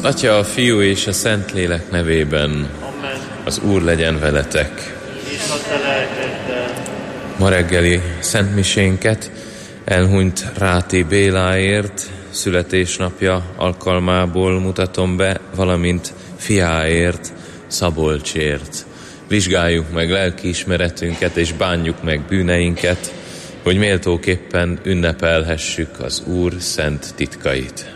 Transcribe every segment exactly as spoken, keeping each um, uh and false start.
Atya, a Fiú és a Szentlélek nevében. Amen. Az Úr legyen veletek. És a te lelkeddel. Ma reggeli szentmisénket elhunyt Ráti Béláért születésnapja alkalmából mutatom be, valamint fiáért, Szabolcsért. Vizsgáljuk meg lelkiismeretünket és bánjuk meg bűneinket, hogy méltóképpen ünnepelhessük az Úr szent titkait.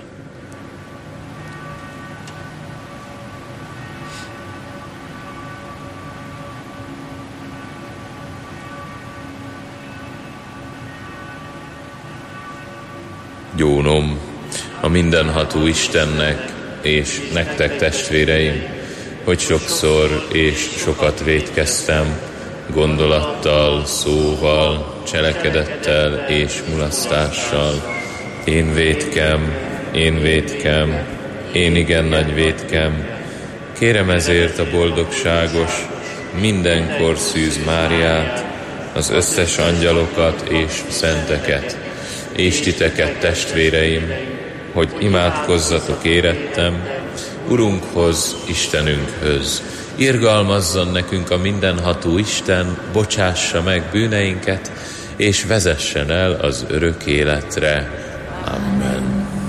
Gyónom a mindenható Istennek és nektek, testvéreim, hogy sokszor és sokat vétkeztem, gondolattal, szóval, cselekedettel és mulasztással. Én vétkem, én vétkem, én igen nagy vétkem. Kérem ezért a boldogságos, mindenkor szűz Máriát, az összes angyalokat és szenteket, és titeket, testvéreim, hogy imádkozzatok érettem, Urunkhoz, Istenünkhöz. Irgalmazzon nekünk a mindenható Isten, bocsássa meg bűneinket, és vezessen el az örök életre. Amen.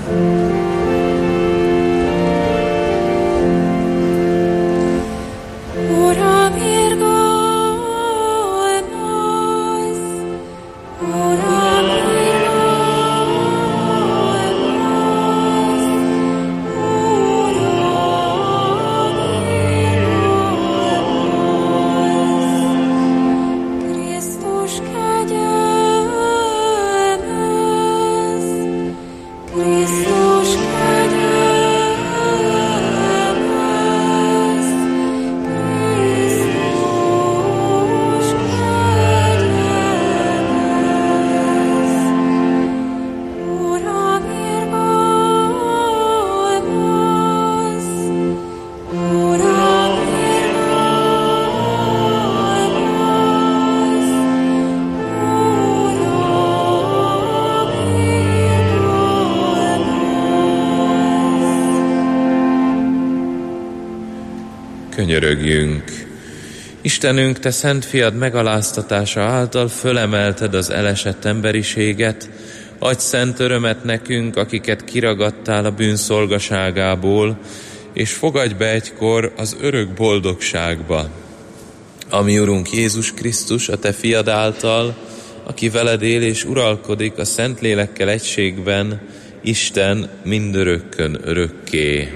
Könyörögjünk! Istenünk, te szent fiad megaláztatása által fölemelted az elesett emberiséget, adj szent örömet nekünk, akiket kiragadtál a bűnszolgaságából, és fogadj be egykor az örök boldogságba. Ami Urunk Jézus Krisztus, a te fiad által, aki veled él és uralkodik a Szentlélekkel egységben, Isten mindörökkön örökké.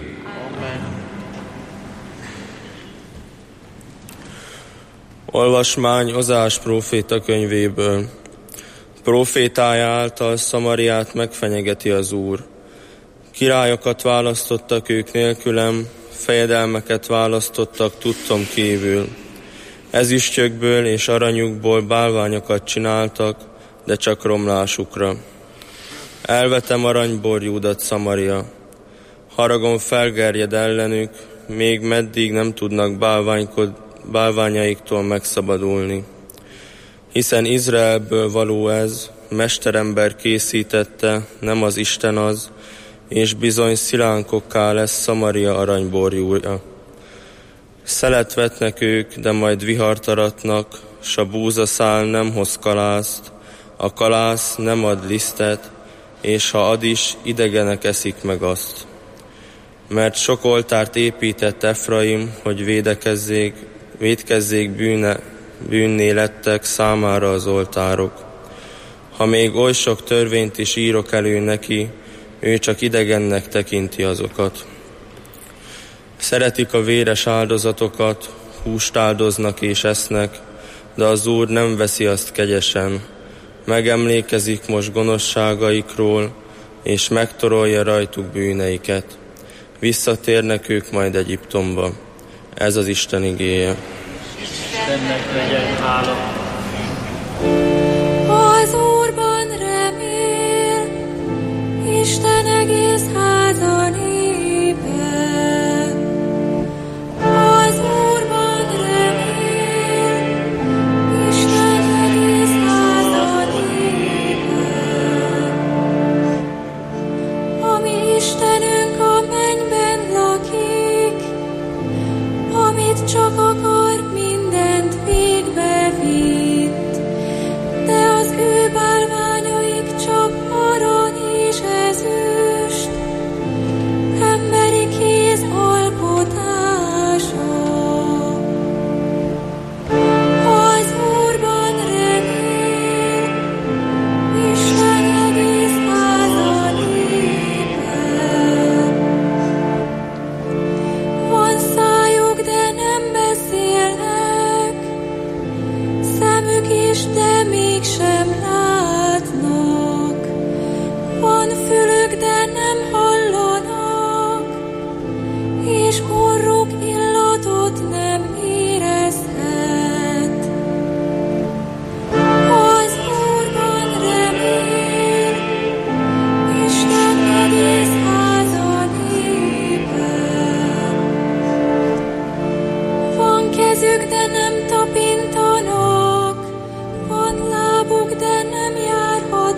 Olvasmány Ozás próféta könyvéből. Prófétája által Szamariát megfenyegeti az Úr. Királyokat választottak ők nélkülem, fejedelmeket választottak tudtom kívül. Ezüstjökből és aranyukból bálványokat csináltak, de csak romlásukra. Elvetem aranyborjúdat, Szamaria. Haragom felgerjed ellenük, még meddig nem tudnak bálványkod bálványaiktól megszabadulni. Hiszen Izraelből való ez, mesterember készítette, nem az Isten az, és bizony szilánkokká lesz Szamaria aranyborjúja. Szelet vetnek ők, de majd vihart aratnak, s a búzaszál nem hoz kalászt, a kalász nem ad lisztet, és ha ad is, idegenek eszik meg azt. Mert sok oltárt épített Efraim, hogy védekezzék, vétkezzék bűne, bűnné lettek számára az oltárok. Ha még oly sok törvényt is írok elő neki, ő csak idegennek tekinti azokat. Szeretik a véres áldozatokat, húst áldoznak és esznek, de az Úr nem veszi azt kegyesen. Megemlékezik most gonoszságaikról, és megtorolja rajtuk bűneiket. Visszatérnek ők majd Egyiptomba. Ez az Isten igéje. Istennek legyen hála. Az Úrban remél, Isten egész háza népe. Az Úrban remél, Isten egész háza népe. A mi Istenünk a mennyben lakik,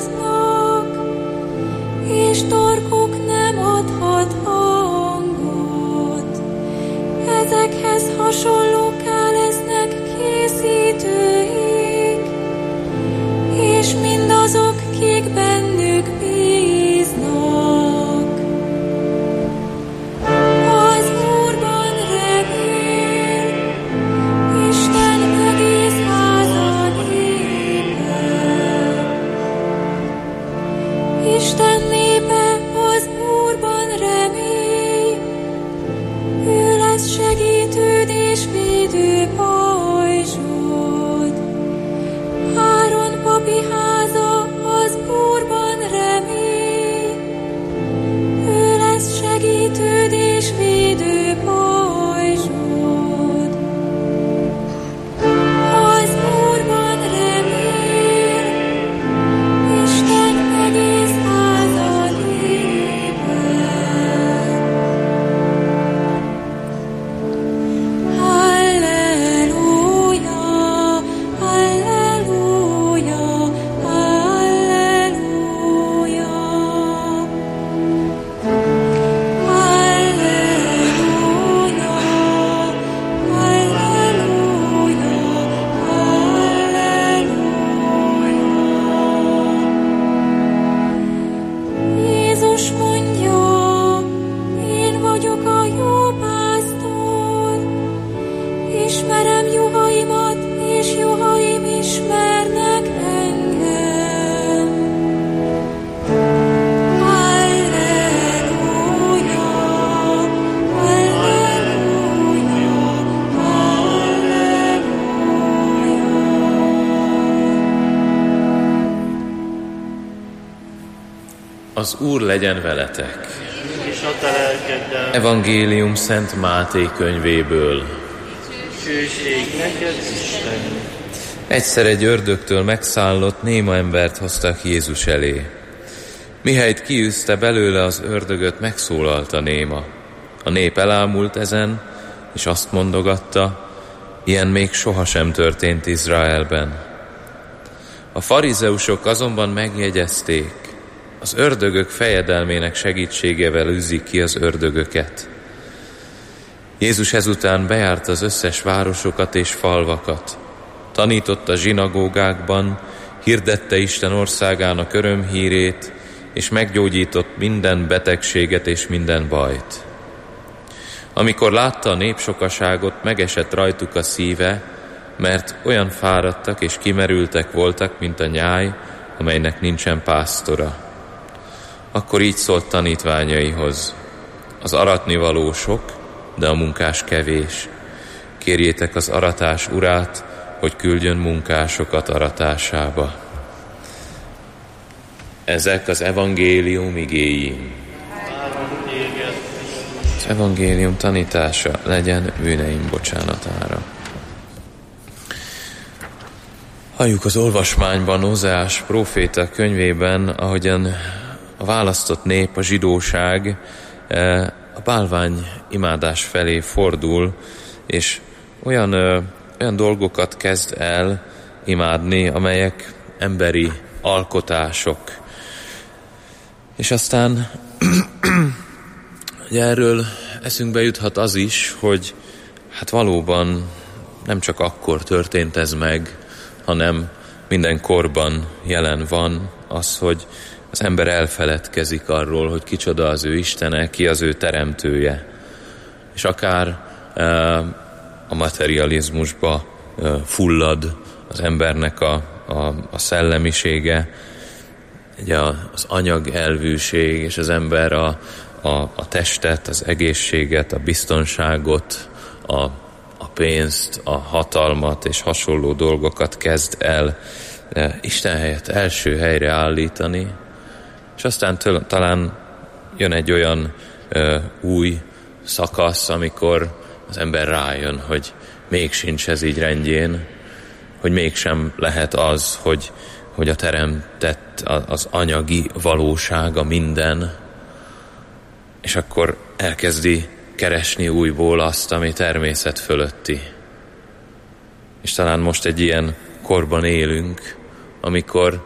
hallgatnak, és torkuk nem adhat hangot. Ezekhez hasonlókká lesznek készítőik, és mindazok, kik bennük bíznak. Az Úrban remél, Isten egész háza népe. Isten népe az Úrban remél, ő lesz segítőd és védő pajzsod. Áron papi háza az Úrban remél, ő lesz segítőd és védő pajzsod. Az Úrban remél, Isten egész háza népe. Halleluja, halleluja, halleluja. Halleluja, halleluja, halleluja. Jézus mondja, én vagyok a jó pásztor, ismerem juhaimat, és juhaim ismernek engem. Halleluja, halleluja, halleluja. Az Úr legyen veletek. És a te lelkeddel. Evangélium Szent Máté könyvéből. Hűség neked, Isten. Egyszer egy ördögtől megszállott néma embert hoztak Jézus elé. Mihelyt kiűzte belőle az ördögöt, megszólalt a néma. A nép elámult ezen, és azt mondogatta, ilyen még sohasem történt Izraelben. A farizeusok azonban megjegyezték, az ördögök fejedelmének segítségével űzik ki az ördögöket. Jézus ezután bejárta az összes városokat és falvakat. Tanította zsinagógákban, hirdette Isten országának örömhírét, és meggyógyított minden betegséget és minden bajt. Amikor látta a népsokaságot, megesett rajtuk a szíve, mert olyan fáradtak és kimerültek voltak, mint a nyáj, amelynek nincsen pásztora. Akkor így szólt tanítványaihoz: az aratnivaló sok, de a munkás kevés. Kérjétek az aratás urát, hogy küldjön munkásokat aratásába. Ezek az evangélium igéi. Az evangélium tanítása legyen bűneim bocsánatára. Halljuk az olvasmányban, Ózeás próféta könyvében, ahogyan a választott nép, a zsidóság a bálvány imádás felé fordul, és olyan, olyan dolgokat kezd el imádni, amelyek emberi alkotások. És aztán ugye erről eszünkbe juthat az is, hogy hát valóban nem csak akkor történt ez meg, hanem minden korban jelen van az, hogy az ember elfeledkezik arról, hogy kicsoda az ő Istene, ki az ő teremtője. És akár e, a materializmusba e, fullad az embernek a, a, a szellemisége, ugye az anyag elvűség, és az ember a, a, a testet, az egészséget, a biztonságot, a, a pénzt, a hatalmat és hasonló dolgokat kezd el e, Isten helyett első helyre állítani, és aztán től, talán jön egy olyan ö, új szakasz, amikor az ember rájön, hogy még sincs ez így rendjén, hogy mégsem lehet az, hogy, hogy a teremtett az anyagi valósága minden, és akkor elkezdi keresni újból azt, ami természet fölötti. És talán most egy ilyen korban élünk, amikor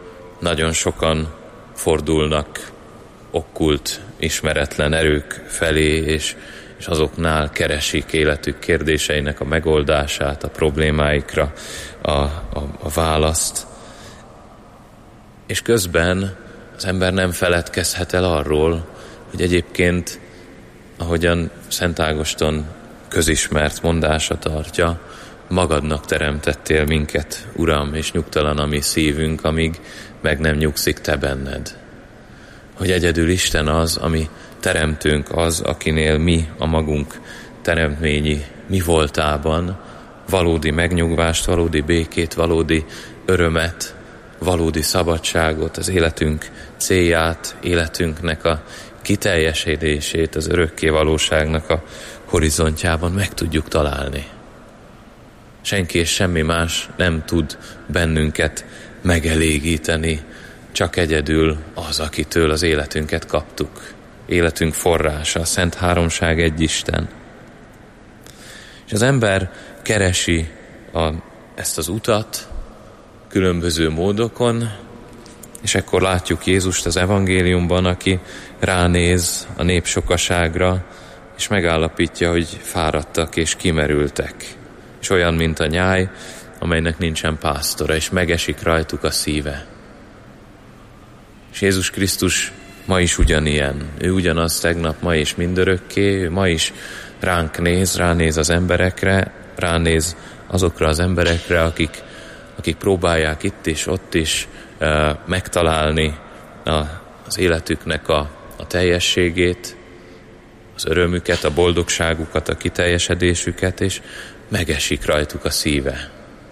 nagyon sokan fordulnak okkult, ismeretlen erők felé, és, és azoknál keresik életük kérdéseinek a megoldását, a problémáikra a, a, a választ. És közben az ember nem feledkezhet el arról, hogy egyébként, ahogyan Szent Ágoston közismert mondása tartja, magadnak teremtettél minket, Uram, és nyugtalan a mi szívünk, amíg meg nem nyugszik te benned. Hogy egyedül Isten az, ami teremtőnk az, akinél mi a magunk teremtményi mi voltában valódi megnyugvást, valódi békét, valódi örömet, valódi szabadságot, az életünk célját, életünknek a kiteljesedését, az örökké valóságnak a horizontjában meg tudjuk találni. Senki és semmi más nem tud bennünket megelégíteni, csak egyedül az, akitől az életünket kaptuk. Életünk forrása, a Szent Háromság egy Isten. És az ember keresi a, ezt az utat különböző módokon, és ekkor látjuk Jézust az evangéliumban, aki ránéz a nép sokaságra, és megállapítja, hogy fáradtak és kimerültek. És olyan, mint a nyáj, amelynek nincsen pásztora, és megesik rajtuk a szíve. És Jézus Krisztus ma is ugyanilyen. Ő ugyanaz tegnap, ma és mindörökké, ő ma is ránk néz, ránéz az emberekre, ránéz azokra az emberekre, akik, akik próbálják itt is, ott is uh, megtalálni a, az életüknek a, a teljességét, az örömüket, a boldogságukat, a kiteljesedésüket, és megesik rajtuk a szíve.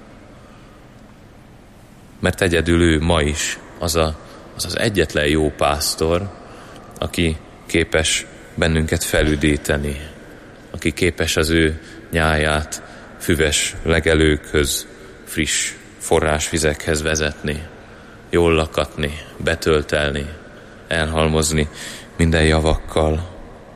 Mert egyedül ő ma is az a, az, az egyetlen jó pásztor, aki képes bennünket felüdíteni, aki képes az ő nyáját füves legelőkhöz, friss forrásvizekhez vezetni, jól lakatni, betöltelni, elhalmozni minden javakkal.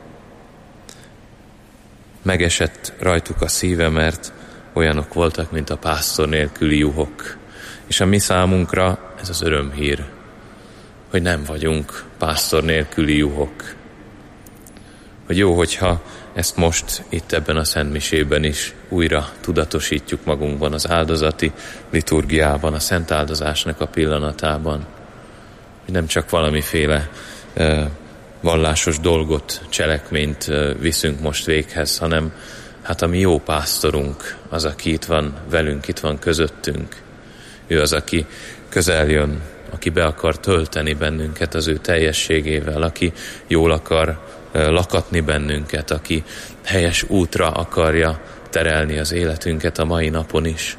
Megesett rajtuk a szíve, mert olyanok voltak, mint a pásztor nélküli juhok. És a mi számunkra ez az örömhír, hogy nem vagyunk pásztor nélküli juhok. Hogy jó, hogyha ezt most itt ebben a szentmisében is újra tudatosítjuk magunkban, az áldozati liturgiában, a szent áldozásnak a pillanatában. Hogy nem csak valamiféle uh, vallásos dolgot, cselekményt uh, viszünk most véghez, hanem hát a mi jó pásztorunk az, aki itt van velünk, itt van közöttünk. Ő az, aki közel jön, aki be akar tölteni bennünket az ő teljességével, aki jól akar lakatni bennünket, aki helyes útra akarja terelni az életünket a mai napon is.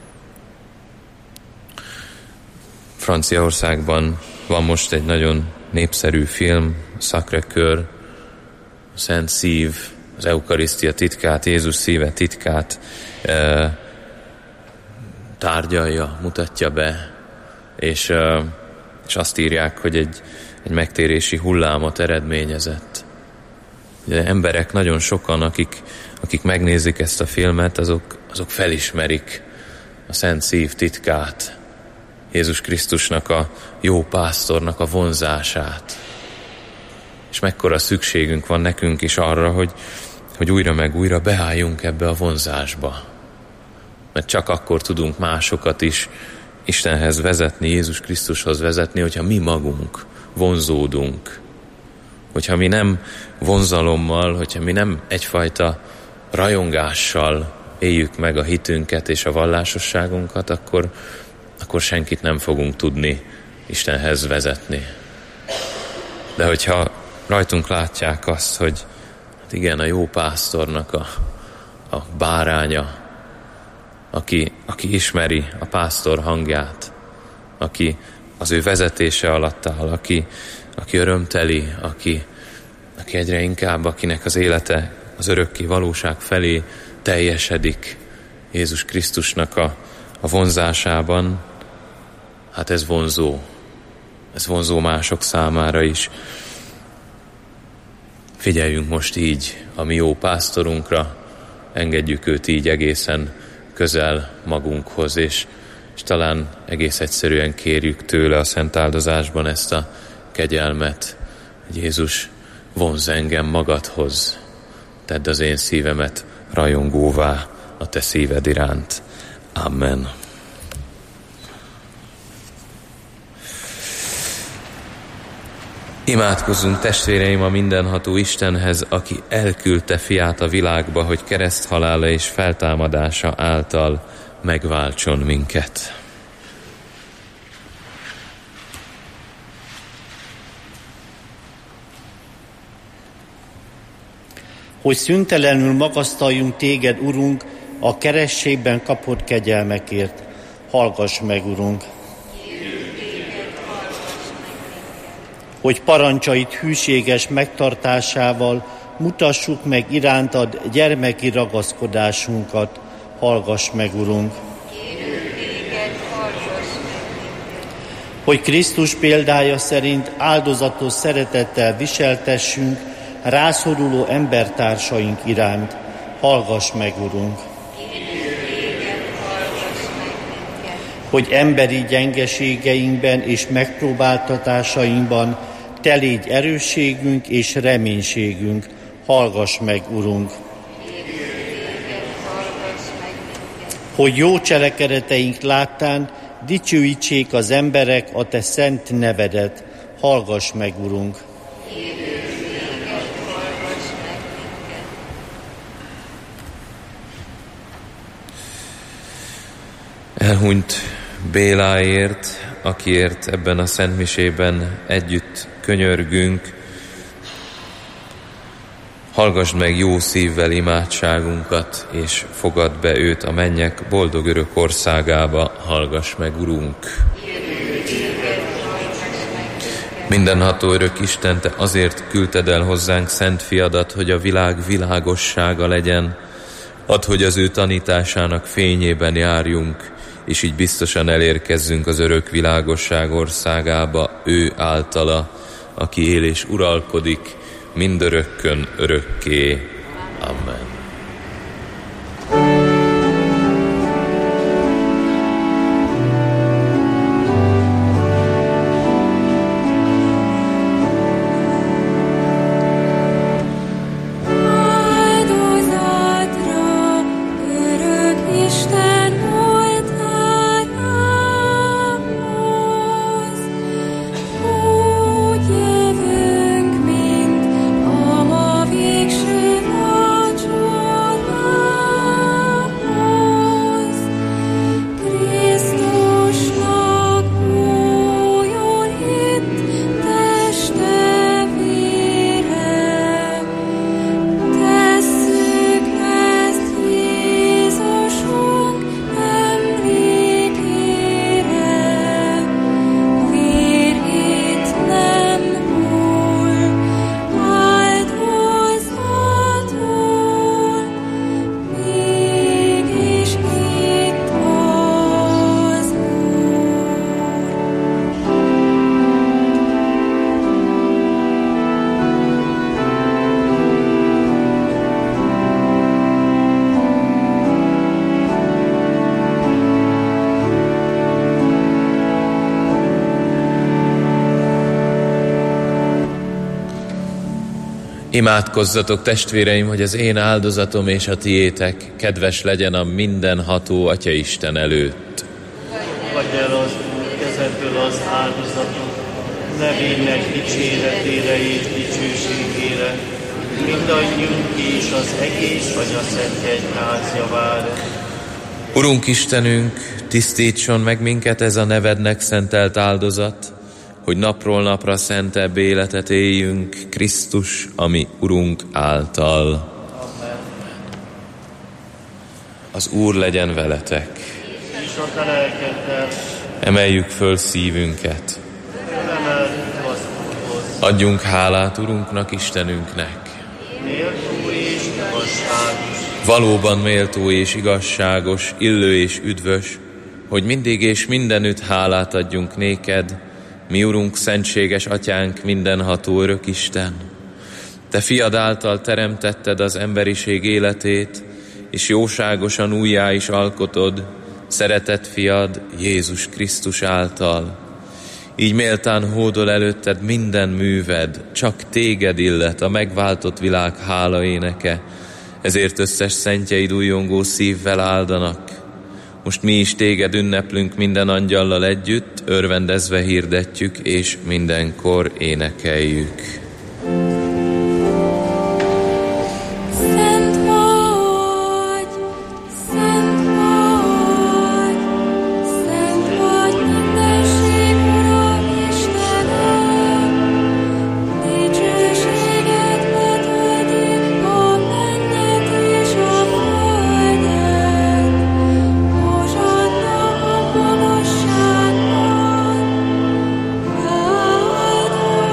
Franciaországban van most egy nagyon népszerű film, Sacré-Cœur, Szent Szív, az eukarisztia titkát, Jézus szíve titkát e, tárgyalja, mutatja be, és, e, és azt írják, hogy egy, egy megtérési hullámot eredményezett. De emberek nagyon sokan, akik, akik megnézik ezt a filmet, azok, azok felismerik a Szent Szív titkát, Jézus Krisztusnak a jó pásztornak a vonzását. És mekkora szükségünk van nekünk is arra, hogy, hogy újra meg újra beálljunk ebbe a vonzásba. Mert csak akkor tudunk másokat is Istenhez vezetni, Jézus Krisztushoz vezetni, hogyha mi magunk vonzódunk. Hogyha mi nem vonzalommal, hogyha mi nem egyfajta rajongással éljük meg a hitünket és a vallásosságunkat, akkor, akkor senkit nem fogunk tudni Istenhez vezetni. De hogyha rajtunk látják azt, hogy hát igen, a jó pásztornak a, a báránya, aki, aki ismeri a pásztor hangját, aki az ő vezetése alatt áll, aki, aki örömteli, aki, aki egyre inkább, akinek az élete az örökké valóság felé teljesedik Jézus Krisztusnak a, a vonzásában, hát ez vonzó. Ez vonzó mások számára is. Figyeljünk most így a mi jó pásztorunkra, engedjük őt így egészen közel magunkhoz, és, és talán egész egyszerűen kérjük tőle a szent áldozásban ezt a kegyelmet, hogy Jézus, vonzz engem magadhoz, tedd az én szívemet rajongóvá a te szíved iránt. Amen. Imádkozzunk, testvéreim, a mindenható Istenhez, aki elküldte fiát a világba, hogy kereszthalála és feltámadása által megváltson minket. Hogy szüntelenül magasztaljunk téged, Urunk, a kerességben kapott kegyelmekért. Hallgass meg, Urunk! Hogy parancsait hűséges megtartásával mutassuk meg irántad gyermeki ragaszkodásunkat. Hallgass meg, Urunk! Hogy Krisztus példája szerint áldozatos szeretettel viseltessünk rászoruló embertársaink iránt. Hallgass meg, Urunk! Hogy emberi gyengeségeinkben és megpróbáltatásainkban te légy erősségünk és reménységünk. Hallgass meg, Urunk! Hogy jó cselekedeteink láttán dicsőítsék az emberek a te szent nevedet. Hallgass meg, Urunk! Elhunyt Béláért, akiért ebben a szentmisében együtt könyörgünk, hallgassd meg jó szívvel imádságunkat, és fogadd be őt a mennyek boldog örök országába. Hallgass meg, Urunk! Mindenható örök Isten, te azért küldted el hozzánk szent fiadat, hogy a világ világossága legyen. Add, hogy az ő tanításának fényében járjunk, és így biztosan elérkezzünk az örök világosság országába, ő általa, aki él és uralkodik mindörökkön örökké. Amen. Imádkozzatok, testvéreim, hogy az én áldozatom és a tiétek kedves legyen a mindenható Atya Isten előtt. Adj el az Úr kezedből az áldozatot, nevének dicséretére és dicsőségére, mindannyiunk és az egész Atya Szent Egyház javára. Urunk Istenünk, tisztítson meg minket ez a nevednek szentelt áldozat, hogy napról napra szentebb életet éljünk Krisztus, ami Urunk által. Amen. Az Úr legyen veletek. És a te lelkeddel. Emeljük föl szívünket. Felemeltük az Úrhoz. Adjunk hálát Urunknak, Istenünknek. Méltó és igazságos. Valóban méltó és igazságos, illő és üdvös, hogy mindig és mindenütt hálát adjunk néked, mi Urunk, szentséges Atyánk, mindenható örök Isten. Te fiad által teremtetted az emberiség életét, és jóságosan újjá is alkotod, szeretett fiad Jézus Krisztus által. Így méltán hódol előtted minden műved, csak téged illet a megváltott világ hála éneke, ezért összes szentjeid újongó szívvel áldanak. Most mi is téged ünneplünk minden angyallal együtt, örvendezve hirdetjük, és mindenkor énekeljük. Szent vagy, szent vagy, szent vagy mindenség Ura Istenem, dicsőséget betöltik a mennyet és a földet. Hozsanna a magasságban, áldott,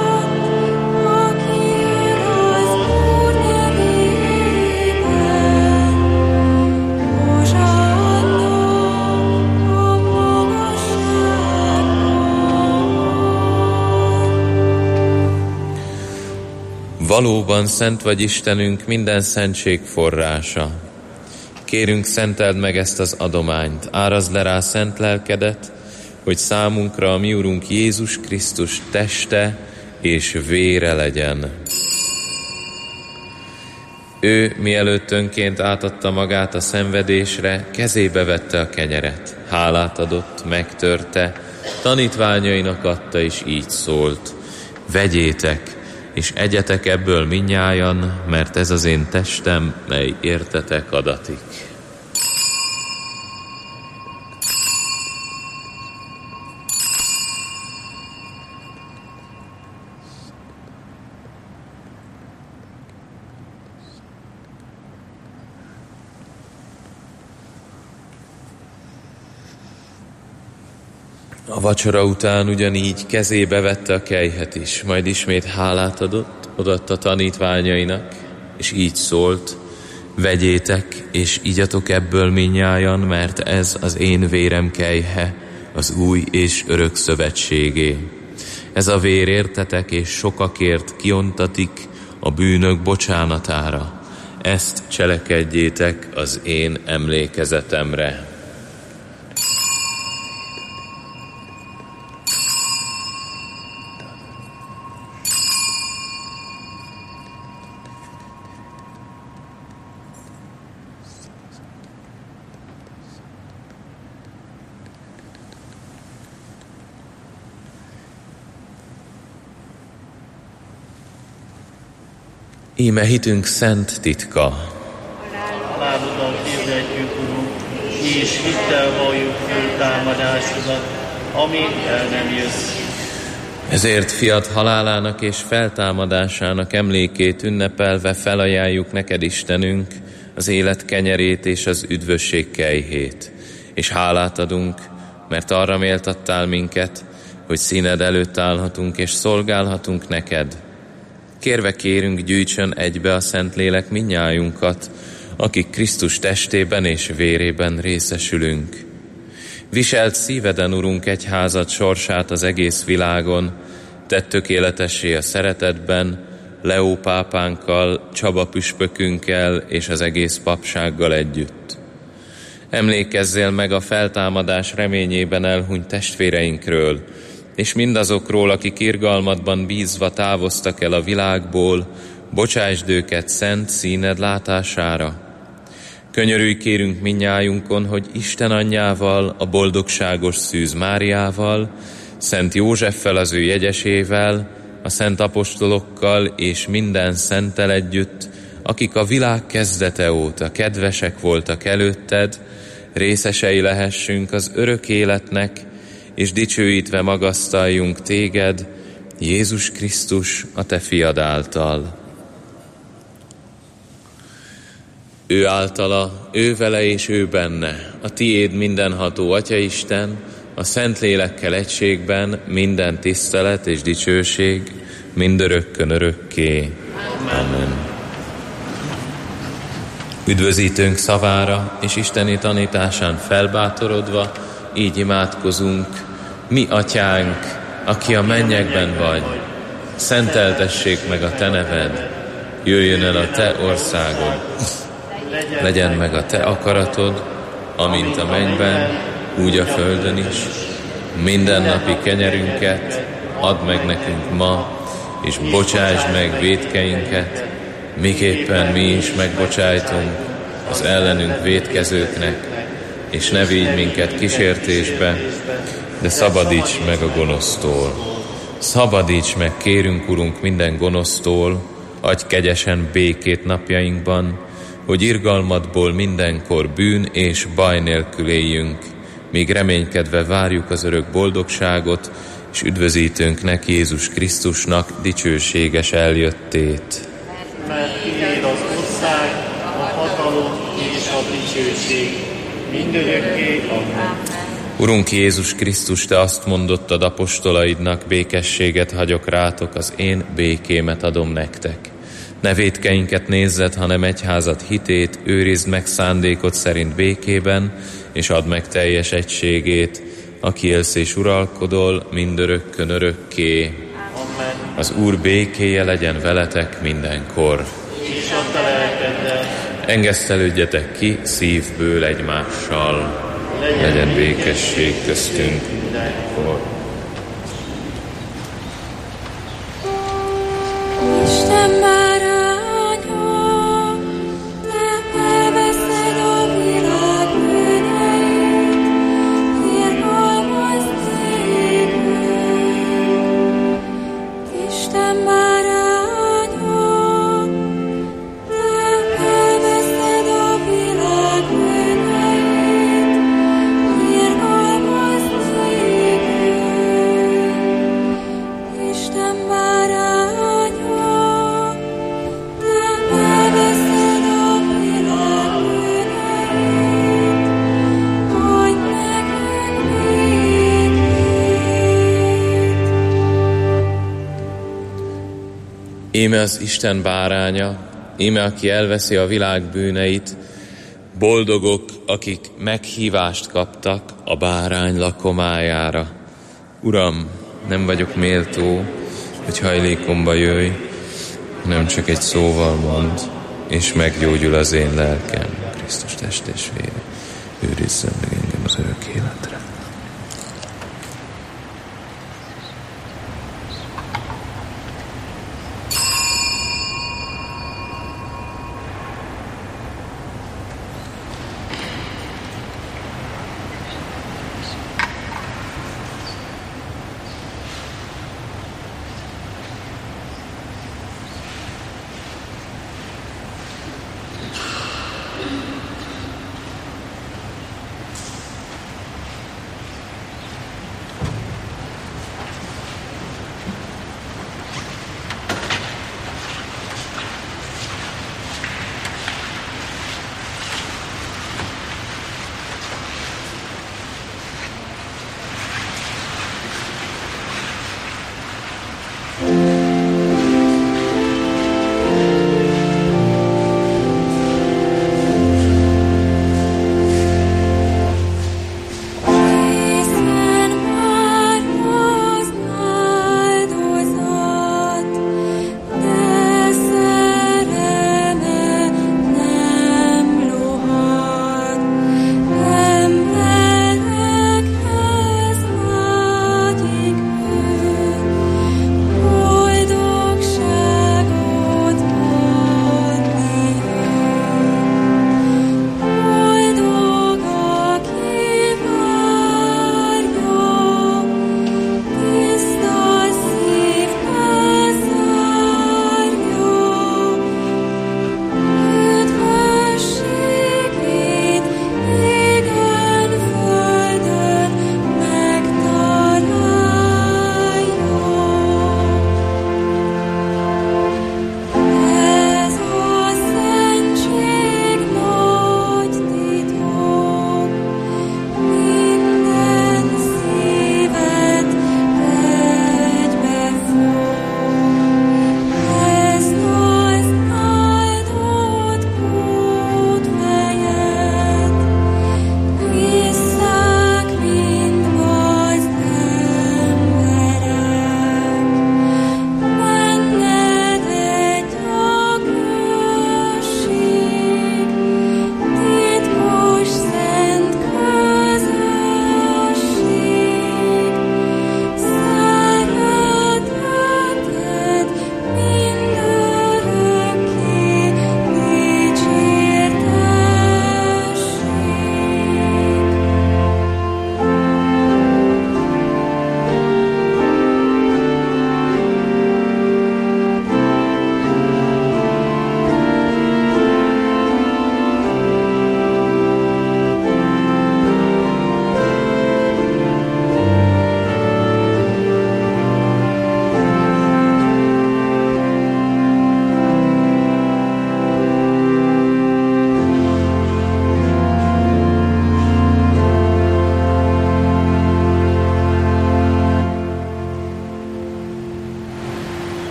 aki jön az Úr nevében. Hozsanna a magasságban. Valóban szent vagy Istenünk, minden szentség forrása. Kérünk, szenteld meg ezt az adományt, árazd le rá szent lelkedet, hogy számunkra a mi Urunk Jézus Krisztus teste és vére legyen. Ő, mielőtt önként átadta magát a szenvedésre, kezébe vette a kenyeret, hálát adott, megtörte, tanítványainak adta, és így szólt: vegyétek, és egyetek ebből mindnyájan, mert ez az én testem, mely értetek adatik. A vacsora után ugyanígy kezébe vette a kelyhet is, majd ismét hálát adott, odaadta tanítványainak, és így szólt: vegyétek, és igyatok ebből mindnyájan, mert ez az én vérem kelyhe, az új és örök szövetségé. Ez a vér értetek és sokakért kiontatik a bűnök bocsánatára. Ezt cselekedjétek az én emlékezetemre. Íme hitünk szent titka. Halálodat hirdetjük, Urunk, és hittel valljuk föltámadásodat, amíg el nem jössz. Ezért fiad halálának és feltámadásának emlékét ünnepelve felajánljuk neked, Istenünk, az élet kenyerét és az üdvösség kelyhét. És hálát adunk, mert arra méltattál minket, hogy színed előtt állhatunk és szolgálhatunk neked. Kérve kérünk, gyűjtsön egybe a Szentlélek mindnyájunkat, akik Krisztus testében és vérében részesülünk. Viselt szíveden, Urunk, egyházad sorsát az egész világon, tedd tökéletessé a szeretetben, Leó pápánkkal, Csaba püspökünkkel és az egész papsággal együtt. Emlékezzél meg a feltámadás reményében elhunyt testvéreinkről, és mindazokról, akik irgalmadban bízva távoztak el a világból, bocsásd őket szent színed látására. Könyörülj kérünk mindnyájunkon, hogy Isten anyjával, a boldogságos Szűz Máriával, Szent Józseffel az ő jegyesével, a szent apostolokkal és minden szenttel együtt, akik a világ kezdete óta kedvesek voltak előtted, részesei lehessünk az örök életnek, és dicsőítve magasztaljunk téged, Jézus Krisztus, a te fiad által. Ő általa, ő vele és ő benne, a tiéd mindenható Atyaisten, a Szentlélekkel egységben minden tisztelet és dicsőség, mindörökkön örökké. Amen. Üdvözítőnk szavára és isteni tanításán felbátorodva, így imádkozunk: mi atyánk, aki a mennyekben vagy, szenteltessék meg a te neved, jöjjön el a te országod, legyen meg a te akaratod, amint a mennyben, úgy a földön is. Mindennapi kenyerünket add meg nekünk ma, és bocsásd meg vétkeinket, miképpen mi is megbocsájtunk az ellenünk vétkezőknek, és ne vigy minket kísértésbe, de szabadíts meg a gonosztól. Szabadíts meg, kérünk, Urunk, minden gonosztól, adj kegyesen békét napjainkban, hogy irgalmadból mindenkor bűn és baj nélkül éljünk, míg reménykedve várjuk az örök boldogságot, és üdvözítőnknek, Jézus Krisztusnak dicsőséges eljöttét. Mert tiéd az ország, a hatalom és a dicsőség, mindörökké. Amen. Urunk Jézus Krisztus, Te azt mondottad apostolaidnak, békességet hagyok rátok, az én békémet adom nektek. Ne vétkeinket nézzed, hanem egyházad hitét, őrizd meg szándékod szerint békében, és add meg teljes egységét, aki élsz és uralkodol mindörökkön örökké. Amen. Az Úr békéje legyen veletek mindenkor. És a te lelkeddel. Engesztelődjetek ki szívből egymással. Legyen békesség köztünk mindenkor. Isten báránya, te elveszed a világ bűneit, irgalmazd téged. Isten báránya, te elveszed a világ bűneit, irgalmazd téged. Isten báránya, te elveszed a világ bűneit, adj nekünk békét. Íme az Isten báránya, íme aki elveszi a világ bűneit, boldogok, akik meghívást kaptak a bárány lakomájára. Uram, nem vagyok méltó, hogy hajlékomba jöjj, nem csak egy szóval mond, és meggyógyul az én lelkem. Krisztus test és vére, őrizzen meg engem az örök életre.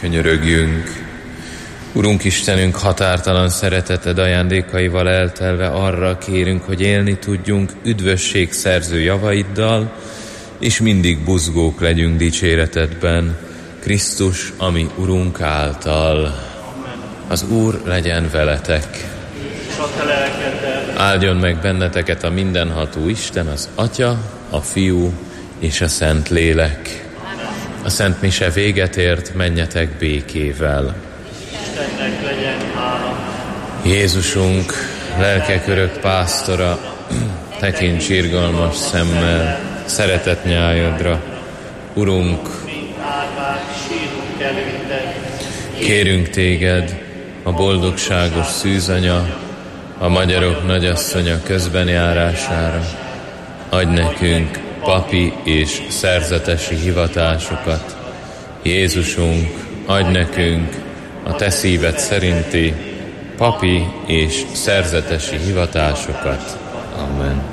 Könyörögjünk. Urunk Istenünk, határtalan szereteted ajándékaival eltelve arra kérünk, hogy élni tudjunk üdvösség szerző javaiddal, és mindig buzgók legyünk dicséretedben, Krisztus, ami Urunk által. Az Úr legyen veletek. Áldjon meg benneteket a mindenható Isten, az Atya, a Fiú és a Szent Lélek. A Szent Mise véget ért, menjetek békével. Istennek legyen hála. Jézusunk, lelkek örök pásztora, tekints irgalmas szemmel, szeretett nyájadra. Urunk, kérünk téged, a boldogságos szűzanya, a magyarok nagyasszonya közbenjárására. Adj nekünk papi és szerzetesi hivatásokat. Jézusunk, adj nekünk a te szíved szerinti papi és szerzetesi hivatásokat. Amen.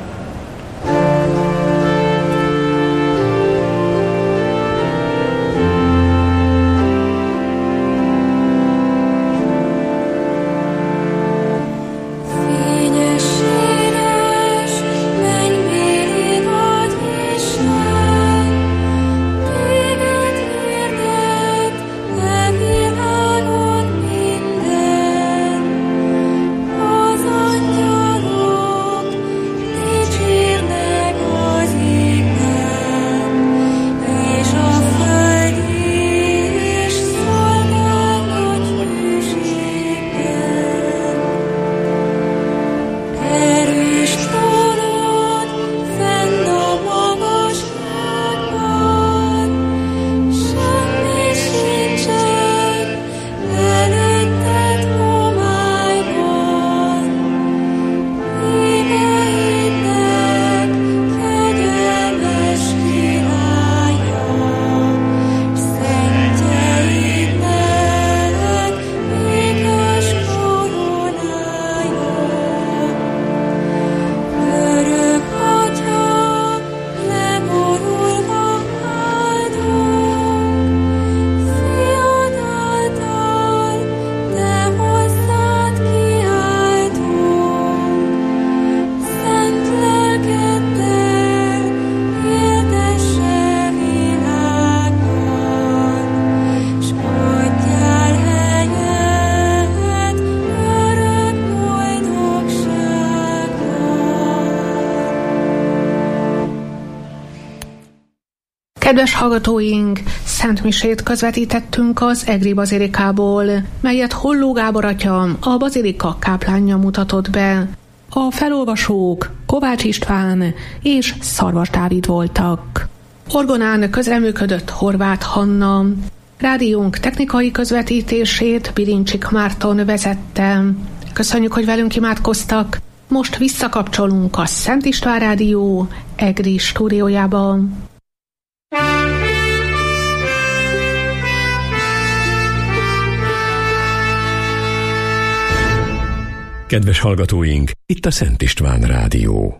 Kedves hallgatóink, Szent Misét közvetítettünk az Egri bazilikából, melyet Holló Gábor atya, a bazilika káplánja mutatott be. A felolvasók Kovács István és Szarvas Dávid voltak. Orgonán közreműködött Horváth Hanna. Rádiónk technikai közvetítését Birincsik Márton vezette. Köszönjük, hogy velünk imádkoztak. Most visszakapcsolunk a Szent István Rádió Egri stúdiójába. Kedves hallgatóink, itt a Szent István Rádió.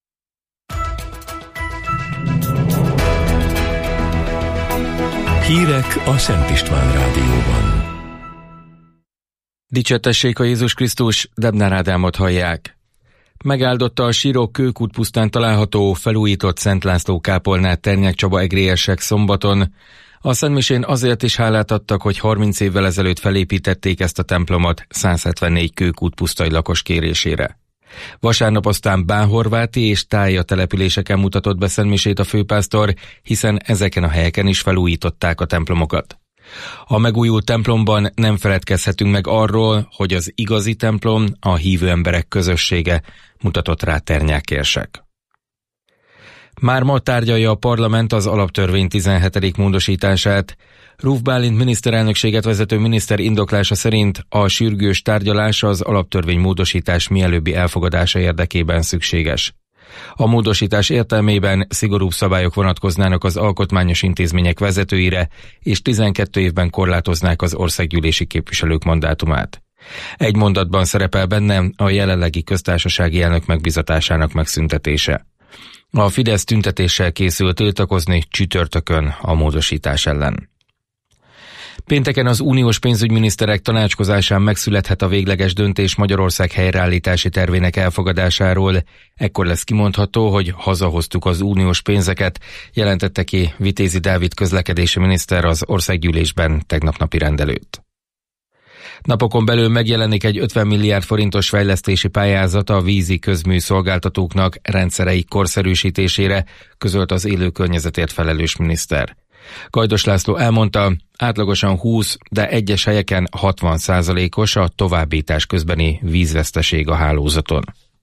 Hírek a Szent István Rádióban. Dicsértessék a Jézus Krisztus, Debnár Ádámot hallják. Megáldotta a sírok Kőkút pusztán található, felújított Szent László kápolnát Ternyák Csaba egriesek szombaton. A szentmisén azért is hálát adtak, hogy harminc évvel ezelőtt felépítették ezt a templomot száz hetvennégy Kőkút pusztai lakos kérésére. Vasárnap aztán Bánhorváti és Tája településeken mutatott be szentmisét a főpásztor, hiszen ezeken a helyeken is felújították a templomokat. A megújult templomban nem feledkezhetünk meg arról, hogy az igazi templom a hívő emberek közössége, mutatott rá Ternyák érsek. Már ma tárgyalja a parlament az alaptörvény tizenhetedik módosítását. Ruf Bálint miniszterelnökséget vezető miniszter indoklása szerint a sürgős tárgyalás az alaptörvény módosítás mielőbbi elfogadása érdekében szükséges. A módosítás értelmében szigorúbb szabályok vonatkoznának az alkotmányos intézmények vezetőire, és tizenkét évben korlátoznák az országgyűlési képviselők mandátumát. Egy mondatban szerepel benne a jelenlegi köztársasági elnök megbízatásának megszüntetése. A Fidesz tüntetéssel készül tiltakozni csütörtökön a módosítás ellen. Pénteken az uniós pénzügyminiszterek tanácskozásán megszülethet a végleges döntés Magyarország helyreállítási tervének elfogadásáról. Ekkor lesz kimondható, hogy hazahoztuk az uniós pénzeket, jelentette ki Vitézi Dávid közlekedési miniszter az országgyűlésben tegnap napi rendelőtt. Napokon belül megjelenik egy ötven milliárd forintos fejlesztési pályázat a vízi közmű szolgáltatóknak rendszereik korszerűsítésére, közölt az élő környezetért felelős miniszter. Gajdos László elmondta, átlagosan húsz, de egyes helyeken hatvan százalékos a továbbítás közbeni vízveszteség a hálózaton.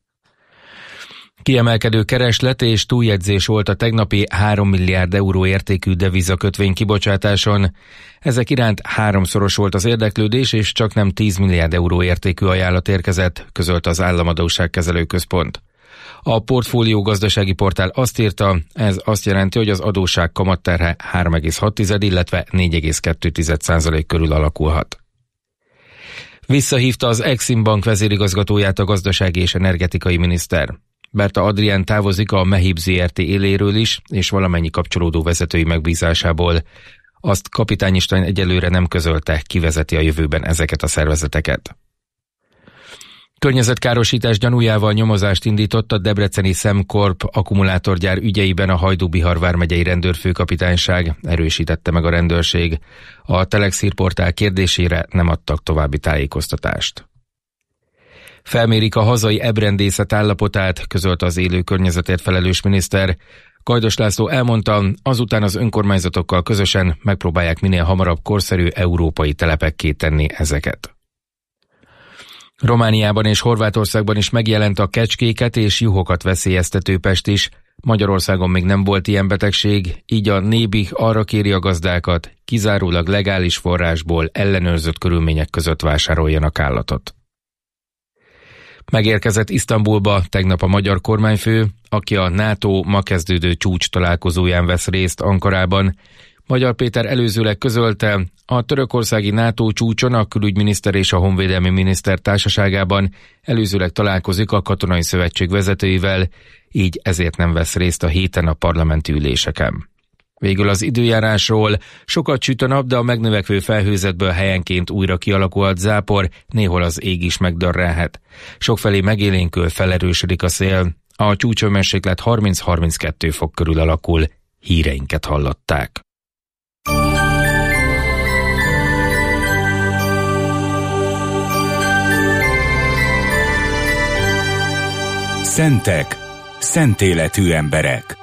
Kiemelkedő kereslet és túljegyzés volt a tegnapi három milliárd euró értékű devizakötvény kibocsátáson. Ezek iránt háromszoros volt az érdeklődés, és csak nem tíz milliárd euró értékű ajánlat érkezett, közölt az Államadósságkezelő Központ. A portfólió gazdasági portál azt írta, ez azt jelenti, hogy az adósság kamatterhe három egész hat, illetve négy egész kettő százalék körül alakulhat. Visszahívta az Exim Bank vezérigazgatóját a gazdasági és energetikai miniszter. Berta Adrián távozik a Mehib zé er té éléről is, és valamennyi kapcsolódó vezetői megbízásából. Azt Kapitány István egyelőre nem közölte, kivezeti a jövőben ezeket a szervezeteket. Környezetkárosítás gyanújával nyomozást indított a debreceni Szemkorp akkumulátorgyár ügyeiben a Hajdú-Bihar vármegyei rendőrfőkapitányság, erősítette meg a rendőrség. A Telex hírportál kérdésére nem adtak további tájékoztatást. Felmérik a hazai ebrendészet állapotát, közölte az élő környezetért felelős miniszter. Gajdos László elmondta, azután az önkormányzatokkal közösen megpróbálják minél hamarabb korszerű európai telepekké tenni ezeket. Romániában és Horvátországban is megjelent a kecskéket és juhokat veszélyeztető pest is. Magyarországon még nem volt ilyen betegség, így a Nébih arra kéri a gazdákat, kizárólag legális forrásból ellenőrzött körülmények között vásároljanak állatot. Megérkezett Isztambulba tegnap a magyar kormányfő, aki a NATO ma kezdődő csúcs találkozóján vesz részt Ankarában. Magyar Péter előzőleg közölte, a törökországi NATO csúcson a külügyminiszter és a honvédelmi miniszter társaságában előzőleg találkozik a katonai szövetség vezetőivel, így ezért nem vesz részt a héten a parlamenti üléseken. Végül az időjárásról: sokat süt a nap, de a megnövekvő felhőzetből helyenként újra kialakulhat zápor, néhol az ég is megdörrelhet. Sokfelé megélénkül, felerősödik a szél, a csúcshőmérséklet harminc-harminckettő fok körül alakul. Híreinket hallották. Szentek, szentéletű emberek.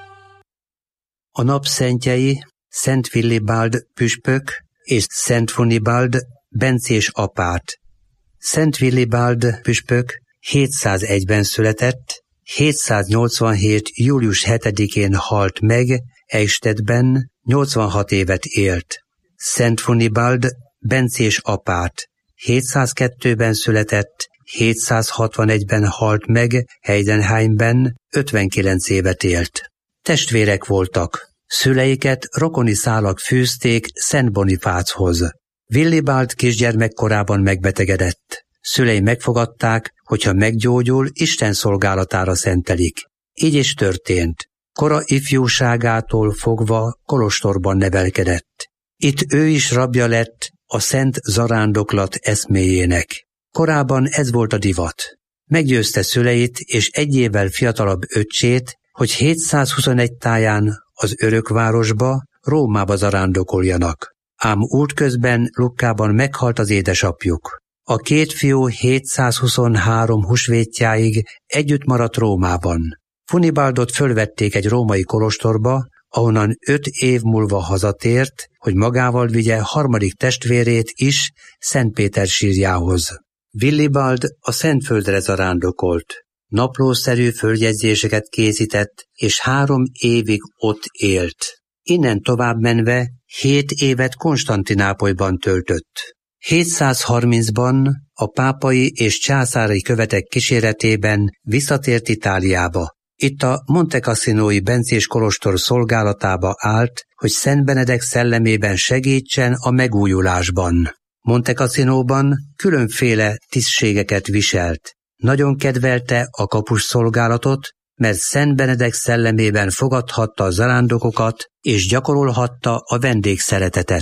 A nap szentjei Szent Willibald püspök és Szent Funibald bencés apát. Szent Willibald püspök hétszázegyben született, hétszáznyolcvanhét. július hetedikén halt meg, Eichstättben nyolcvanhat évet élt. Szent Funibald bencés apát hétszázkettőben született, hétszázhatvanegyben halt meg, Heidenheimben ötvenkilenc évet élt. Testvérek voltak. Szüleiket rokoni szálak fűzték Szent Bonifáchoz. Willibald kisgyermekkorában megbetegedett. Szülei megfogadták, hogyha meggyógyul, Isten szolgálatára szentelik. Így is történt. Kora ifjúságától fogva kolostorban nevelkedett. Itt ő is rabja lett a szent zarándoklat eszméjének. Korábban ez volt a divat. Meggyőzte szüleit és egy évvel fiatalabb öccsét, hogy hétszázhuszonegy táján az örökvárosba, Rómába zarándokoljanak. Ám útközben Lukkában meghalt az édesapjuk. A két fiú hétszázhuszonhárom húsvétjáig együtt maradt Rómában. Funibaldot fölvették egy római kolostorba, ahonnan öt év múlva hazatért, hogy magával vigye harmadik testvérét is Szent Péter sírjához. Willibald a Szentföldre zarándokolt. Naplószerű földjegyzéseket készített, és három évig ott élt. Innen tovább menve hét évet Konstantinápolyban töltött. hétszázharmincban a pápai és császári követek kíséretében visszatért Itáliába. Itt a Monte Cassinoi bencés kolostor szolgálatába állt, hogy Szent Benedek szellemében segítsen a megújulásban. Monte Cassinóban különféle tisztségeket viselt. Nagyon kedvelte a kapusszolgálatot, mert Szent Benedek szellemében fogadhatta a zarándokokat és gyakorolhatta a vendégszeretetet.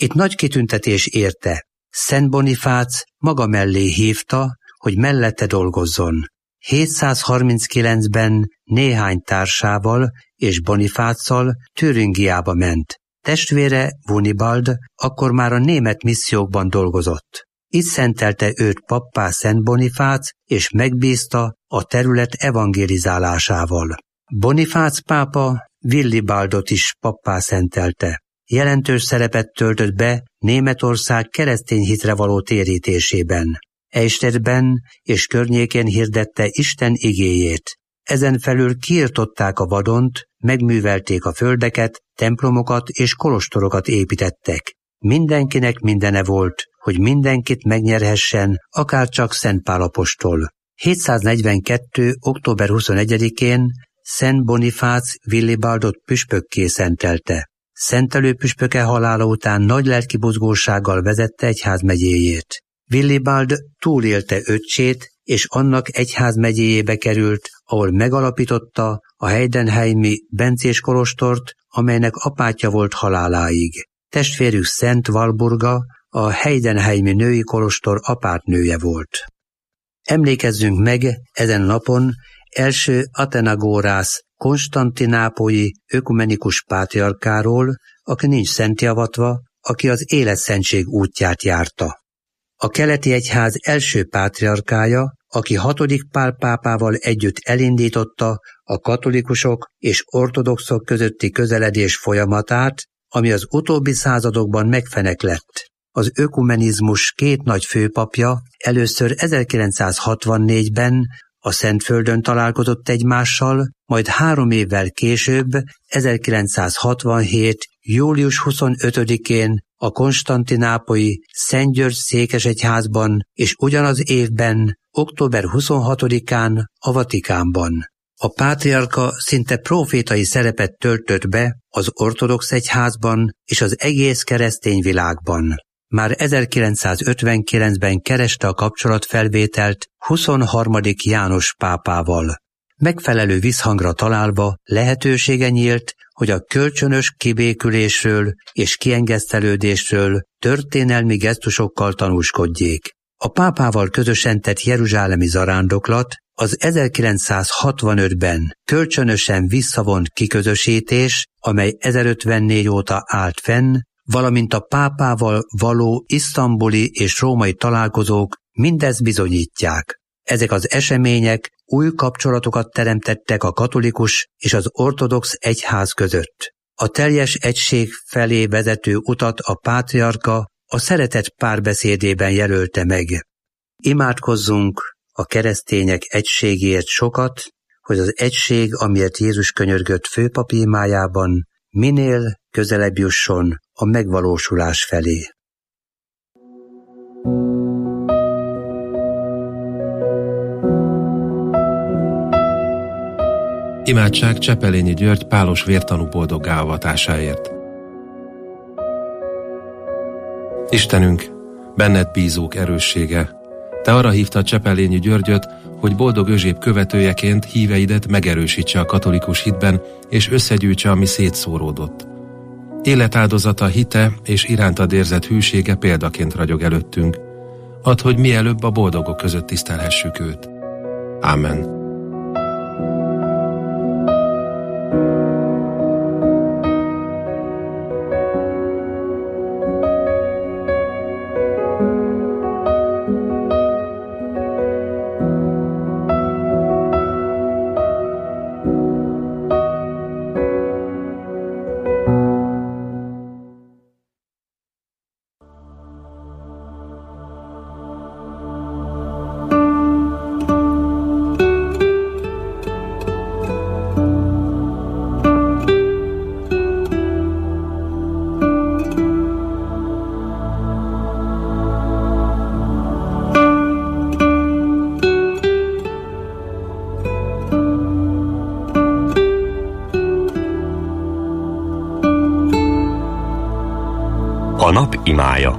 Itt nagy kitüntetés érte. Szent Bonifác maga mellé hívta, hogy mellette dolgozzon. hétszázharminckilencben néhány társával és Bonifáccal Türingiába ment. Testvére Wunibald akkor már a német missziókban dolgozott. Itt szentelte őt pappá Szent Bonifác, és megbízta a terület evangelizálásával. Bonifác pápa Willibaldot is pappá szentelte. Jelentős szerepet töltött be Németország keresztény hitre való térítésében. Eisterben és környékén hirdette Isten igéjét. Ezen felül kiirtották a vadont, megművelték a földeket, templomokat és kolostorokat építettek. Mindenkinek mindene volt, hogy mindenkit megnyerhessen, akárcsak Szent Pál apostol. hétszáznegyvenkettő. október huszonegyedikén Szent Bonifác Willibaldot püspökké szentelte. Szentelő püspöke halála után nagy lelkibuzgósággal vezette egyházmegyéjét. Willibald túlélte öccsét, és annak egyházmegyéjébe került, ahol megalapította a heidenheimi bencés kolostort, amelynek apátja volt haláláig. Testvérük Szent Walburga a heidenheimi női kolostor apátnője volt. Emlékezzünk meg ezen napon első Athenagorász konstantinápolyi ökumenikus pátriarkáról, aki nincs szentjavatva, aki az életszentség útját járta. A keleti egyház első pátriarkája, aki hatodik Pál pápával együtt elindította a katolikusok és ortodoxok közötti közeledés folyamatát, ami az utóbbi századokban megfeneklett. Az ökumenizmus két nagy főpapja először ezerkilencszázhatvannégyben a Szentföldön találkozott egymással, majd három évvel később, ezerkilencszázhatvanhét. július huszonötödikén a konstantinápolyi Szent György székesegyházban, és ugyanaz évben, október huszonhatodikán a Vatikánban. A pátriárka szinte profétai szerepet töltött be az ortodox egyházban és az egész keresztény világban. Már ezerkilencszázötvenkilencben kereste a kapcsolatfelvételt huszonharmadik János pápával. Megfelelő visszhangra találva lehetősége nyílt, hogy a kölcsönös kibékülésről és kiengesztelődésről történelmi gesztusokkal tanúskodjék. A pápával közösen tett jeruzsálemi zarándoklat, az ezerkilencszázhatvanötben kölcsönösen visszavont kiközösítés, amely ezerötvennégy óta állt fenn, valamint a pápával való isztambuli és római találkozók mindezt bizonyítják. Ezek az események új kapcsolatokat teremtettek a katolikus és az ortodox egyház között. A teljes egység felé vezető utat a pátriarka a szeretet párbeszédében jelölte meg. Imádkozzunk a keresztények egységéért sokat, hogy az egység, amiért Jézus könyörgött főpapi imájában, minél közelebb jusson a megvalósulás felé. Imádság Csepelényi György pálos vértanú boldoggá avatásáért. Istenünk, benned bízók erőssége, te arra hívtad Csepelényi Györgyöt, hogy boldog özséb követőjeként híveidet megerősítse a katolikus hitben, és összegyűjtse, ami szétszóródott. Életáldozata, hite és irántad érzett hűsége példaként ragyog előttünk. Add, hogy mielőbb a boldogok között tisztelhessük őt. Ámen. A nap imája.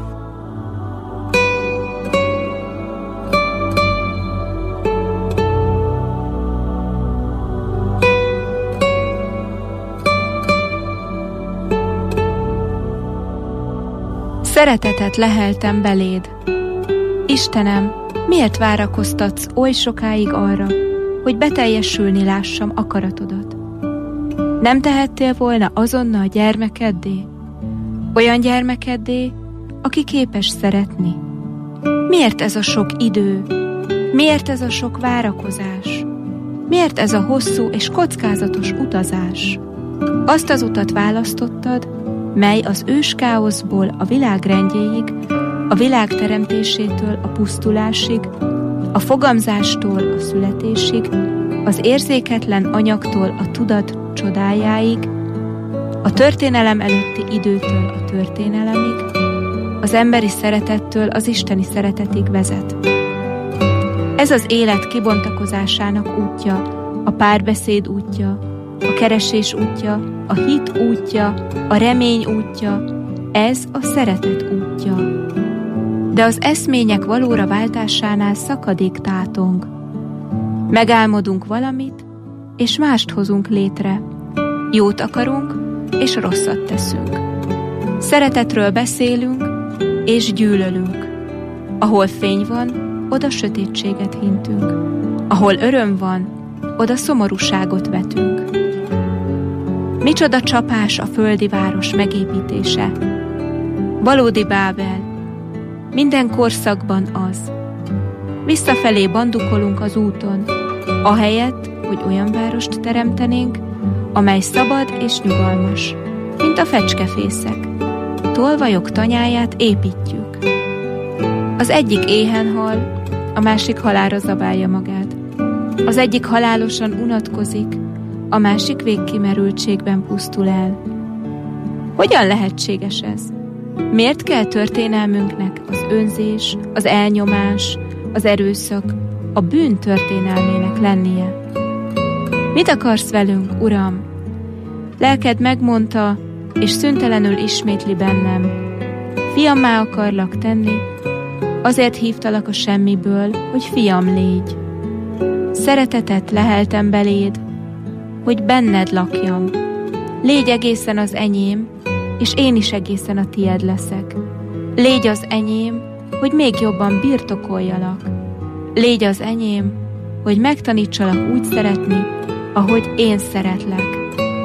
Szeretetet leheltem beléd. Istenem, miért várakoztatsz oly sokáig arra, hogy beteljesülni lássam akaratodat? Nem tehettél volna azonnal gyermekeddé? Olyan gyermekeddé, aki képes szeretni. Miért ez a sok idő? Miért ez a sok várakozás? Miért ez a hosszú és kockázatos utazás? Azt az utat választottad, mely az őskáoszból a világ rendjéig, a világ teremtésétől a pusztulásig, a fogamzástól a születésig, az érzéketlen anyagtól a tudat csodájáig, a történelem előtti időtől a történelemig, az emberi szeretettől az isteni szeretetig vezet. Ez az élet kibontakozásának útja, a párbeszéd útja, a keresés útja, a hit útja, a remény útja, ez a szeretet útja. De az eszmények valóra váltásánál szakadék tátong. Megálmodunk valamit, és mást hozunk létre. Jót akarunk, és rosszat teszünk. Szeretetről beszélünk, és gyűlölünk. Ahol fény van, oda sötétséget hintünk. Ahol öröm van, oda szomorúságot vetünk. Micsoda csapás a földi város megépítése. Valódi Bábel, minden korszakban az. Visszafelé bandukolunk az úton, ahelyett, hogy olyan várost teremtenénk, amely szabad és nyugalmas, mint a fecskefészek. Tolvajok tanyáját építjük. Az egyik éhen hal, a másik halálra zabálja magát. Az egyik halálosan unatkozik, a másik végkimerültségben pusztul el. Hogyan lehetséges ez? Miért kell történelmünknek az önzés, az elnyomás, az erőszak, a bűn történelmének lennie? Mit akarsz velünk, Uram? Lelked megmondta, és szüntelenül ismétli bennem. Fiammá akarlak tenni, azért hívtalak a semmiből, hogy fiam légy. Szeretetet leheltem beléd, hogy benned lakjam. Légy egészen az enyém, és én is egészen a tied leszek. Légy az enyém, hogy még jobban birtokoljalak. Légy az enyém, hogy megtanítsalak úgy szeretni, ahogy én szeretlek.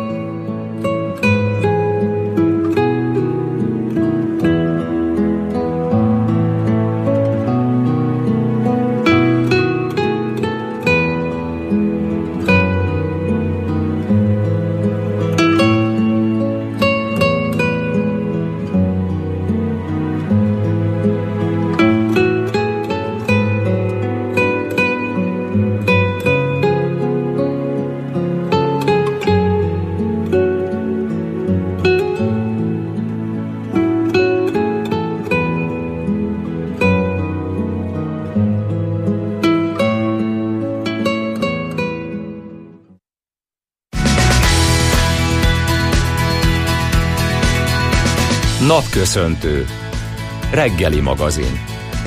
Napköszöntő. Reggeli magazin.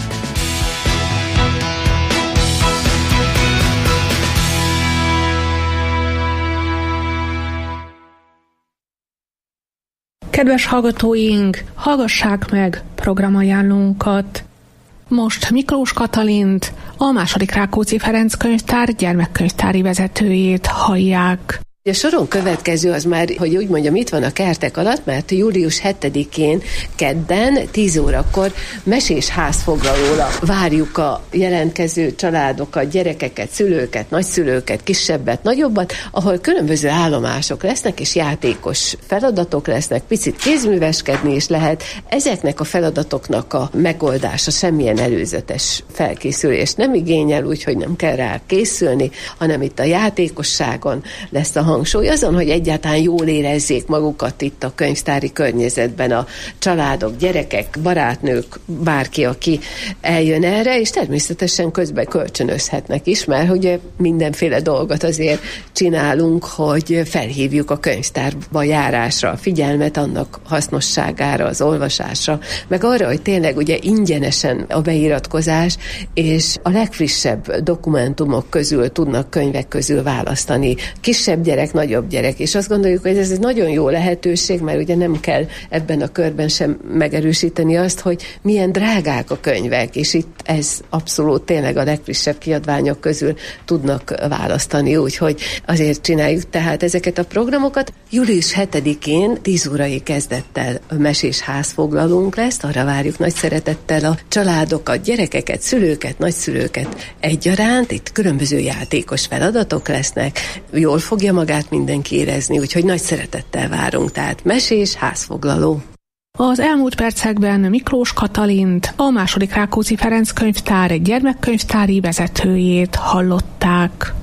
Kedves hallgatóink, hallgassák meg programajánlónkat. Most Miklós Katalint, a második Rákóczi Ferenc könyvtár gyermekkönyvtári vezetőjét hallják. A soron következő az már, hogy úgy mondjam, itt van a kertek alatt, mert július hetedikén kedden tíz órakor mesés házfoglalóra várjuk a jelentkező családokat, gyerekeket, szülőket, nagyszülőket, kisebbet, nagyobbat, ahol különböző állomások lesznek, és játékos feladatok lesznek, picit kézműveskedni is lehet. Ezeknek a feladatoknak a megoldása semmilyen előzetes felkészülést nem igényel, úgyhogy nem kell rá készülni, hanem itt a játékosságon lesz a hangsúly, azon, hogy egyáltalán jól érezzék magukat itt a könyvtári környezetben a családok, gyerekek, barátnők, bárki, aki eljön erre, és természetesen közben kölcsönözhetnek is, mert ugye mindenféle dolgot azért csinálunk, hogy felhívjuk a könyvtárba járásra a figyelmet, annak hasznosságára, az olvasásra, meg arra, hogy tényleg ugye ingyenesen a beiratkozás, és a legfrissebb dokumentumok közül tudnak könyvek közül választani. Kisebb gyerek gyerek, nagyobb gyerek, és azt gondoljuk, hogy ez egy nagyon jó lehetőség, mert ugye nem kell ebben a körben sem megerősíteni azt, hogy milyen drágák a könyvek, és itt ez abszolút tényleg a legfrissebb kiadványok közül tudnak választani, úgyhogy azért csináljuk tehát ezeket a programokat. július hetedikén tíz órai kezdettel mesés házfoglalónk lesz, arra várjuk nagy szeretettel a családokat, gyerekeket, szülőket, nagyszülőket egyaránt, itt különböző játékos feladatok lesznek, jól fogja magát mindenki érezni, úgyhogy nagy szeretettel várunk, tehát mesés házfoglaló. Az elmúlt percekben Miklós Katalint, a második Rákóczi Ferenc könyvtár gyermekkönyvtári vezetőjét hallották.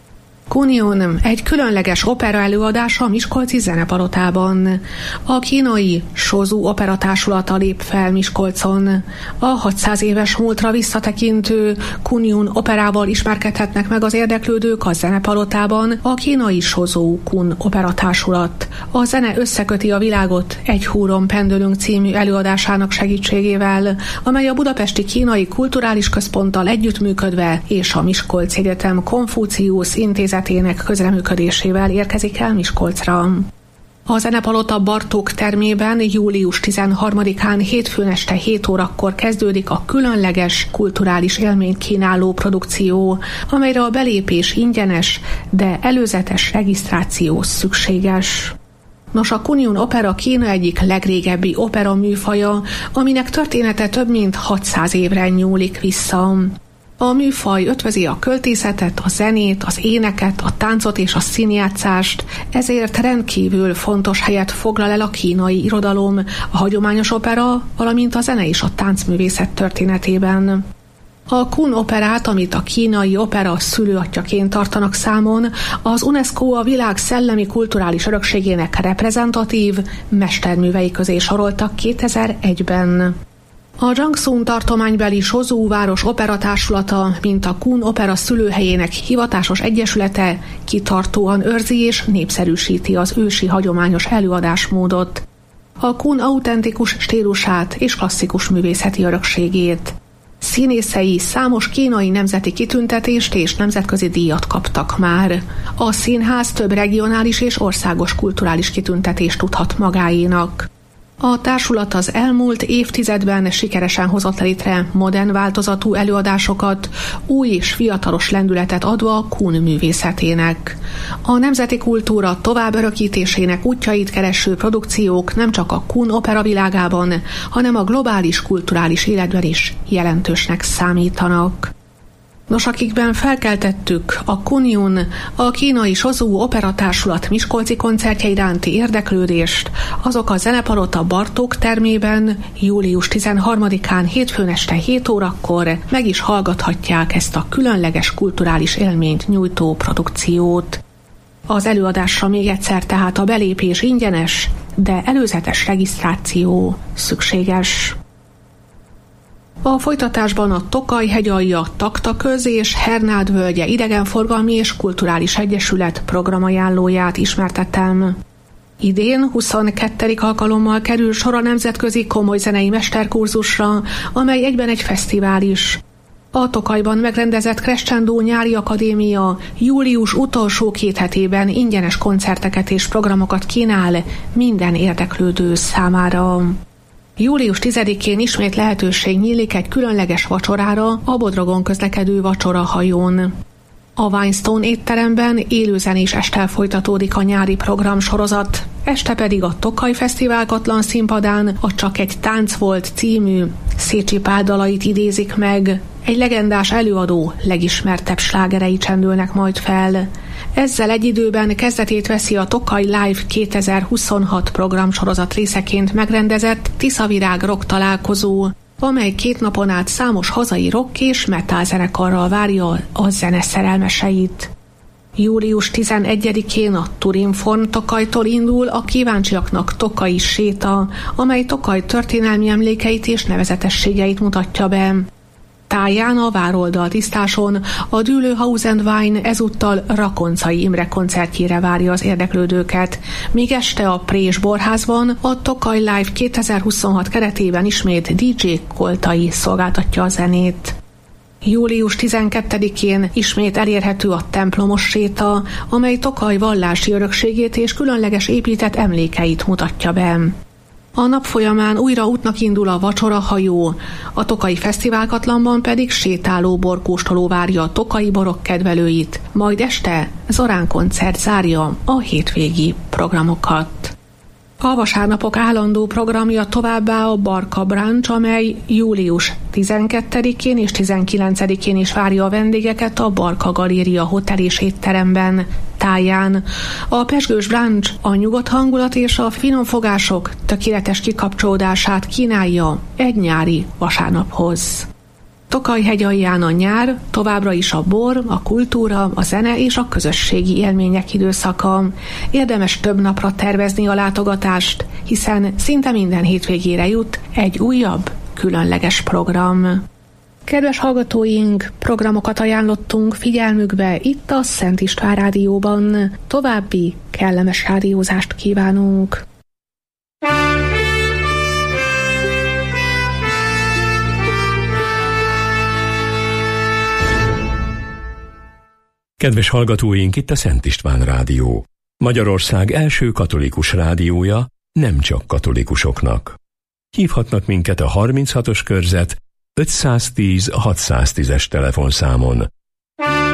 Kunjun egy különleges opera előadás a Miskolci Zenepalotában. A kínai Sozú operatársulata lép fel Miskolcon. A hatszáz éves múltra visszatekintő Kunjun operával ismerkedhetnek meg az érdeklődők a Zenepalotában. A kínai Sozú Kun operatársulat a zene összeköti a világot egy húron pendülünk című előadásának segítségével, amely a Budapesti Kínai Kulturális Központtal együttműködve és a Miskolci Egyetem Konfuciusz Intézetének közreműködésével érkezik el Miskolcra. A Zenepalota Bartók termében július tizenharmadikán hétfőn este hét órakor kezdődik a különleges kulturális élményt kínáló produkció, amelyre a belépés ingyenes, de előzetes regisztráció szükséges. Nos, a Kunjun opera Kína egyik legrégebbi opera műfaja, aminek története több mint hatszáz évre nyúlik vissza. A műfaj ötvözi a költészetet, a zenét, az éneket, a táncot és a színjátszást, ezért rendkívül fontos helyet foglal el a kínai irodalom, a hagyományos opera, valamint a zene és a táncművészet történetében. A Kun operát, amit a kínai opera szülőatjaként tartanak számon, az UNESCO a világ szellemi kulturális örökségének reprezentatív mesterművei közé soroltak kétezer-egyben. A Jiangsun tartománybeli Sozú város operatársulata, mint a Kun opera szülőhelyének hivatásos egyesülete kitartóan őrzi és népszerűsíti az ősi hagyományos előadásmódot, a Kun autentikus stílusát és klasszikus művészeti örökségét. Színészei számos kínai nemzeti kitüntetést és nemzetközi díjat kaptak már. A színház több regionális és országos kulturális kitüntetést tudhat magáénak. A társulat az elmúlt évtizedben sikeresen hozott létre modern változatú előadásokat, új és fiatalos lendületet adva a Kun művészetének. A nemzeti kultúra tovább örökítésének útjait kereső produkciók nem csak a Kun opera világában, hanem a globális kulturális életben is jelentősnek számítanak. Nos, akikben felkeltettük a Kunjun, a kínai Sozú operatársulat miskolci koncertje iránti érdeklődést, azok a Zenepalota Bartók termében július tizenharmadikán hétfőn este hét órakor meg is hallgathatják ezt a különleges kulturális élményt nyújtó produkciót. Az előadásra még egyszer tehát a belépés ingyenes, de előzetes regisztráció szükséges. A folytatásban a Tokaj-hegyalja Taktaköz és Hernád völgye idegenforgalmi és kulturális egyesület programajánlóját ismertettem. Idén huszonkettő alkalommal kerül sor a nemzetközi komolyzenei mesterkurzusra, amely egyben egy fesztivál is. A Tokajban megrendezett Crescendo nyári akadémia július utolsó két hetében ingyenes koncerteket és programokat kínál minden érdeklődő számára. július tizedikén ismét lehetőség nyílik egy különleges vacsorára a Bodrogon közlekedő vacsorahajón. A Weinstone étteremben élőzenés estel folytatódik a nyári programsorozat, este pedig a Tokaj Fesztivál Katlan színpadán a Csak egy tánc volt című Szécsi Pál dalait idézik meg, egy legendás előadó legismertebb slágerei csendülnek majd fel. Ezzel egy időben kezdetét veszi a Tokaj Live kétezer-huszonhat programsorozat részeként megrendezett Tiszavirág rock találkozó, amely két napon át számos hazai rock és metal zenekarral várja a zene szerelmeseit. július tizenegyedikén a Turinform Tokajtól indul a kíváncsiaknak Tokaji séta, amely Tokaj történelmi emlékeit és nevezetességeit mutatja be. Táján a Vároldal tisztáson a Dűlő House and Wine ezúttal Rakoncai Imre koncertjére várja az érdeklődőket, míg este a Prés Borházban a Tokaj Live kétezer-huszonhat keretében ismét dé dzsé Koltai szolgáltatja a zenét. Július tizenkettedikén ismét elérhető a templomos séta, amely Tokaj vallási örökségét és különleges épített emlékeit mutatja be. A nap folyamán újra útnak indul a vacsorahajó, a Tokaji Fesztiválkatlanban pedig sétáló borkóstoló várja a tokaji borok kedvelőit, majd este Zorán koncert zárja a hétvégi programokat. A vasárnapok állandó programja továbbá a Barka Brunch, amely július tizenkettedikén és tizenkilencedikén is várja a vendégeket a Barka Galéria hotel és étteremben táján. A pezsgős brunch a nyugodt hangulat és a finomfogások tökéletes kikapcsolódását kínálja egy nyári vasárnaphoz. Tokaj-hegy alján a nyár, továbbra is a bor, a kultúra, a zene és a közösségi élmények időszaka. Érdemes több napra tervezni a látogatást, hiszen szinte minden hétvégére jut egy újabb, különleges program. Kedves hallgatóink, programokat ajánlottunk figyelmükbe itt a Szent István Rádióban. További kellemes rádiózást kívánunk! Kedves hallgatóink, itt a Szent István Rádió. Magyarország első katolikus rádiója, nem csak katolikusoknak. Hívhatnak minket a harminchatos körzet ötszáztíz hatszáztízes telefonszámon.